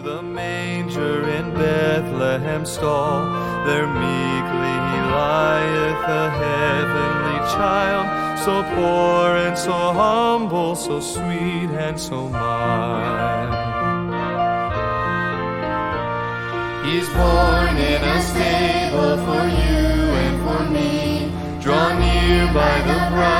the manger in Bethlehem's stall, there meekly lieth a heavenly child, so poor and so humble, so sweet and so mild. He's born in a stable for you and for me, drawn near by the bride